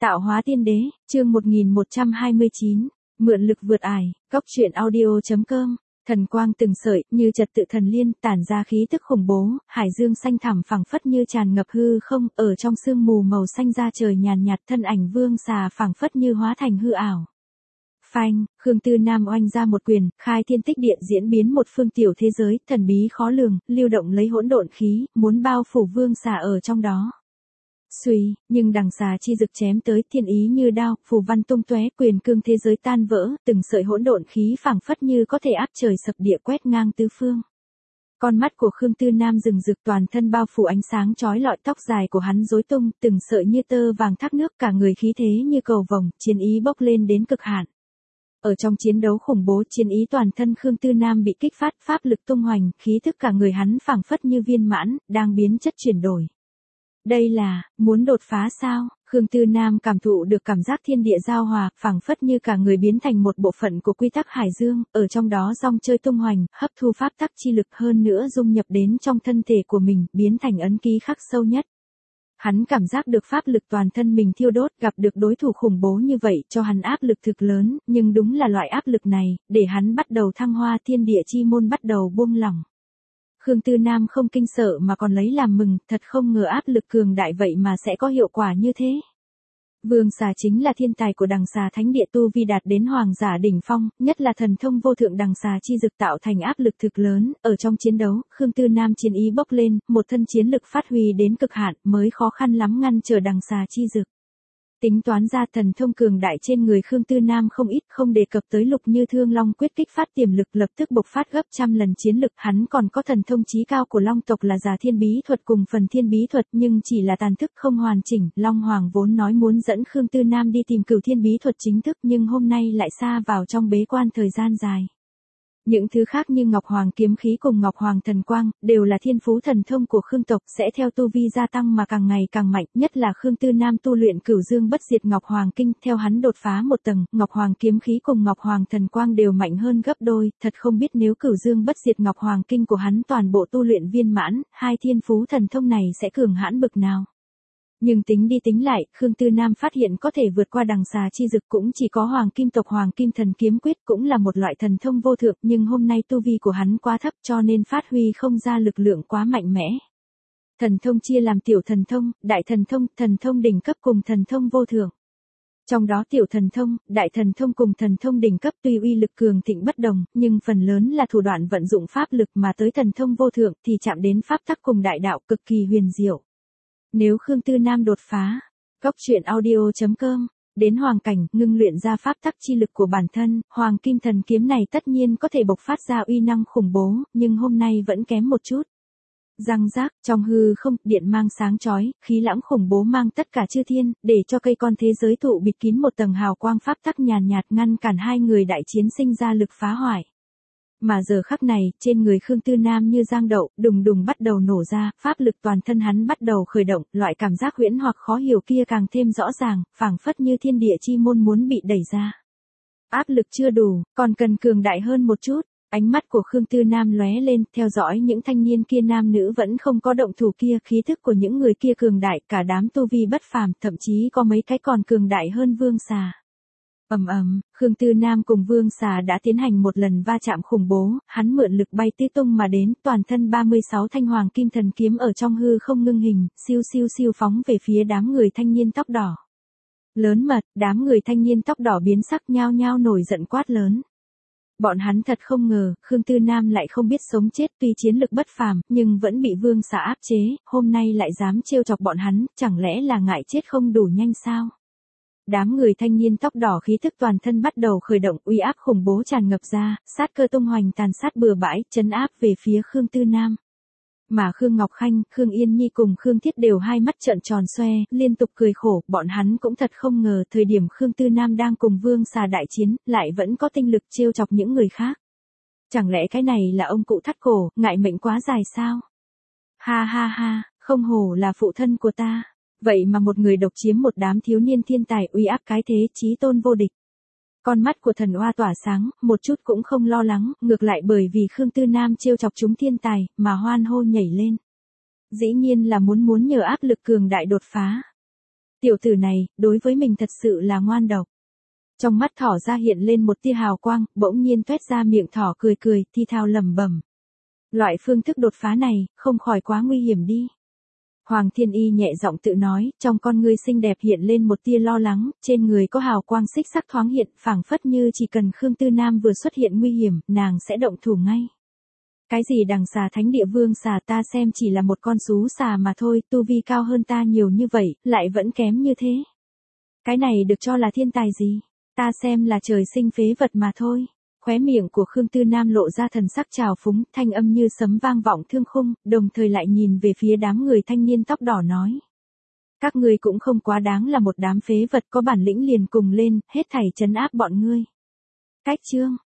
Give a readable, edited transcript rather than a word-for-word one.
Tạo hóa tiên đế, chương 1129, mượn lực vượt ải, góc truyện audio.com, thần quang từng sợi, như trật tự thần liên, tản ra khí tức khủng bố, hải dương xanh thẳm phẳng phất như tràn ngập hư không, ở trong sương mù màu xanh da trời nhàn nhạt, thân ảnh vương xà phẳng phất như hóa thành hư ảo. Phanh, Khương Tư Nam oanh ra một quyền, khai thiên tích địa diễn biến một phương tiểu thế giới, thần bí khó lường, lưu động lấy hỗn độn khí, muốn bao phủ vương xà ở trong đó. Xuy, nhưng đằng xà chi rực chém tới, thiên ý như đao, phù văn tung tóe, quyền cương thế giới tan vỡ, từng sợi hỗn độn khí phảng phất như có thể áp trời sập địa quét ngang tứ phương. Con mắt của Khương Tư Nam rừng rực, toàn thân bao phủ ánh sáng chói lọi, tóc dài của hắn rối tung, từng sợi như tơ vàng thác nước, cả người khí thế như cầu vồng, chiến ý bốc lên đến cực hạn. Ở trong chiến đấu khủng bố, chiến ý toàn thân Khương Tư Nam bị kích phát, pháp lực tung hoành, khí thức cả người hắn phảng phất như viên mãn, đang biến chất chuyển đổi. Đây là, muốn đột phá sao? Khương Tư Nam cảm thụ được cảm giác thiên địa giao hòa, phảng phất như cả người biến thành một bộ phận của quy tắc hải dương, ở trong đó rong chơi tung hoành, hấp thu pháp tắc chi lực, hơn nữa dung nhập đến trong thân thể của mình, biến thành ấn ký khắc sâu nhất. Hắn cảm giác được pháp lực toàn thân mình thiêu đốt, gặp được đối thủ khủng bố như vậy, cho hắn áp lực thực lớn, nhưng đúng là loại áp lực này, để hắn bắt đầu thăng hoa, thiên địa chi môn bắt đầu buông lỏng. Khương Tư Nam không kinh sợ mà còn lấy làm mừng, thật không ngờ áp lực cường đại vậy mà sẽ có hiệu quả như thế. Vương xà chính là thiên tài của đằng xà thánh địa, tu vi đạt đến hoàng giả đỉnh phong, nhất là thần thông vô thượng đằng xà chi dực tạo thành áp lực thực lớn, ở trong chiến đấu, Khương Tư Nam chiến ý bốc lên, một thân chiến lực phát huy đến cực hạn, mới khó khăn lắm ngăn trở đằng xà chi dực. Tính toán ra thần thông cường đại trên người Khương Tư Nam không ít, không đề cập tới Lục Như Thương Long quyết kích phát tiềm lực, lập tức bộc phát gấp trăm lần chiến lực, hắn còn có thần thông chí cao của Long tộc là Già Thiên Bí Thuật cùng Phần Thiên Bí Thuật, nhưng chỉ là tàn thức không hoàn chỉnh. Long Hoàng vốn nói muốn dẫn Khương Tư Nam đi tìm Cửu Thiên Bí Thuật chính thức, nhưng hôm nay lại sa vào trong bế quan thời gian dài. Những thứ khác như Ngọc Hoàng kiếm khí cùng Ngọc Hoàng thần quang, đều là thiên phú thần thông của Khương tộc, sẽ theo tu vi gia tăng mà càng ngày càng mạnh, nhất là Khương Tư Nam tu luyện Cửu Dương Bất Diệt Ngọc Hoàng Kinh, theo hắn đột phá một tầng, Ngọc Hoàng kiếm khí cùng Ngọc Hoàng thần quang đều mạnh hơn gấp đôi, thật không biết nếu Cửu Dương Bất Diệt Ngọc Hoàng Kinh của hắn toàn bộ tu luyện viên mãn, hai thiên phú thần thông này sẽ cường hãn bực nào. Nhưng tính đi tính lại, Khương Tư Nam phát hiện có thể vượt qua đằng xà chi dực cũng chỉ có Hoàng Kim tộc Hoàng Kim thần kiếm quyết, cũng là một loại thần thông vô thượng, nhưng hôm nay tu vi của hắn quá thấp cho nên phát huy không ra lực lượng quá mạnh mẽ. Thần thông chia làm tiểu thần thông, đại thần thông đỉnh cấp cùng thần thông vô thượng. Trong đó tiểu thần thông, đại thần thông cùng thần thông đỉnh cấp tuy uy lực cường thịnh bất đồng, nhưng phần lớn là thủ đoạn vận dụng pháp lực, mà tới thần thông vô thượng thì chạm đến pháp tắc cùng đại đạo, cực kỳ huyền diệu. Nếu Khương Tư Nam đột phá, góc truyện audio.com, đến hoàng cảnh, ngưng luyện ra pháp tắc chi lực của bản thân, Hoàng Kim thần kiếm này tất nhiên có thể bộc phát ra uy năng khủng bố, nhưng hôm nay vẫn kém một chút. Răng rác, trong hư không, điện mang sáng chói, khí lãng khủng bố mang tất cả chư thiên, để cho cây con thế giới thụ bịt kín một tầng hào quang pháp tắc nhàn nhạt, ngăn cản hai người đại chiến sinh ra lực phá hoại. Mà giờ khắc này, trên người Khương Tư Nam như giang đậu, đùng đùng bắt đầu nổ ra, pháp lực toàn thân hắn bắt đầu khởi động, loại cảm giác huyễn hoặc khó hiểu kia càng thêm rõ ràng, phảng phất như thiên địa chi môn muốn bị đẩy ra. Áp lực chưa đủ, còn cần cường đại hơn một chút. Ánh mắt của Khương Tư Nam lóe lên, theo dõi những thanh niên kia, nam nữ vẫn không có động thủ kia, khí thức của những người kia cường đại, cả đám tu vi bất phàm, thậm chí có mấy cái còn cường đại hơn vương xà. Khương Tư Nam cùng vương xà đã tiến hành một lần va chạm khủng bố, hắn mượn lực bay tứ tung mà đến, toàn thân 36 thanh Hoàng Kim thần kiếm ở trong hư không ngưng hình, siêu siêu siêu phóng về phía đám người thanh niên tóc đỏ. Lớn mật, đám người thanh niên tóc đỏ biến sắc, nhao nhao nổi giận quát lớn. Bọn hắn thật không ngờ, Khương Tư Nam lại không biết sống chết, tuy chiến lực bất phàm, nhưng vẫn bị vương xà áp chế, hôm nay lại dám trêu chọc bọn hắn, chẳng lẽ là ngại chết không đủ nhanh sao? Đám người thanh niên tóc đỏ khí thức toàn thân bắt đầu khởi động, uy áp khủng bố tràn ngập ra, sát cơ tung hoành tàn sát bừa bãi, trấn áp về phía Khương Tư Nam. Mà Khương Ngọc Khanh, Khương Yên Nhi cùng Khương Thiết đều hai mắt trợn tròn xoe, liên tục cười khổ, bọn hắn cũng thật không ngờ, thời điểm Khương Tư Nam đang cùng vương xà đại chiến, lại vẫn có tinh lực trêu chọc những người khác. Chẳng lẽ cái này là ông cụ thắt cổ, ngại mệnh quá dài sao? Ha ha ha, không hổ là phụ thân của ta. Vậy mà một người độc chiếm một đám thiếu niên thiên tài, uy áp cái thế, chí tôn vô địch. Con mắt của thần oa tỏa sáng, một chút cũng không lo lắng, ngược lại bởi vì Khương Tư Nam trêu chọc chúng thiên tài, mà hoan hô nhảy lên. Dĩ nhiên là muốn nhờ áp lực cường đại đột phá. Tiểu tử này, đối với mình thật sự là ngoan độc. Trong mắt thỏ ra hiện lên một tia hào quang, bỗng nhiên tuét ra miệng thỏ cười cười, thi thao lẩm bẩm. Loại phương thức đột phá này, không khỏi quá nguy hiểm đi. Hoàng Thiên Y nhẹ giọng tự nói, trong con ngươi xinh đẹp hiện lên một tia lo lắng, trên người có hào quang xích sắc thoáng hiện, phảng phất như chỉ cần Khương Tư Nam vừa xuất hiện nguy hiểm, nàng sẽ động thủ ngay. Cái gì đằng xà thánh địa vương xà ta xem chỉ là một con sú xà mà thôi, tu vi cao hơn ta nhiều như vậy, lại vẫn kém như thế. Cái này được cho là thiên tài gì? Ta xem là trời sinh phế vật mà thôi. Khóe miệng của Khương Tư Nam lộ ra thần sắc trào phúng, thanh âm như sấm vang vọng thương khung, đồng thời lại nhìn về phía đám người thanh niên tóc đỏ nói. Các ngươi cũng không quá đáng là một đám phế vật, có bản lĩnh liền cùng lên, hết thảy trấn áp bọn ngươi. Cách chương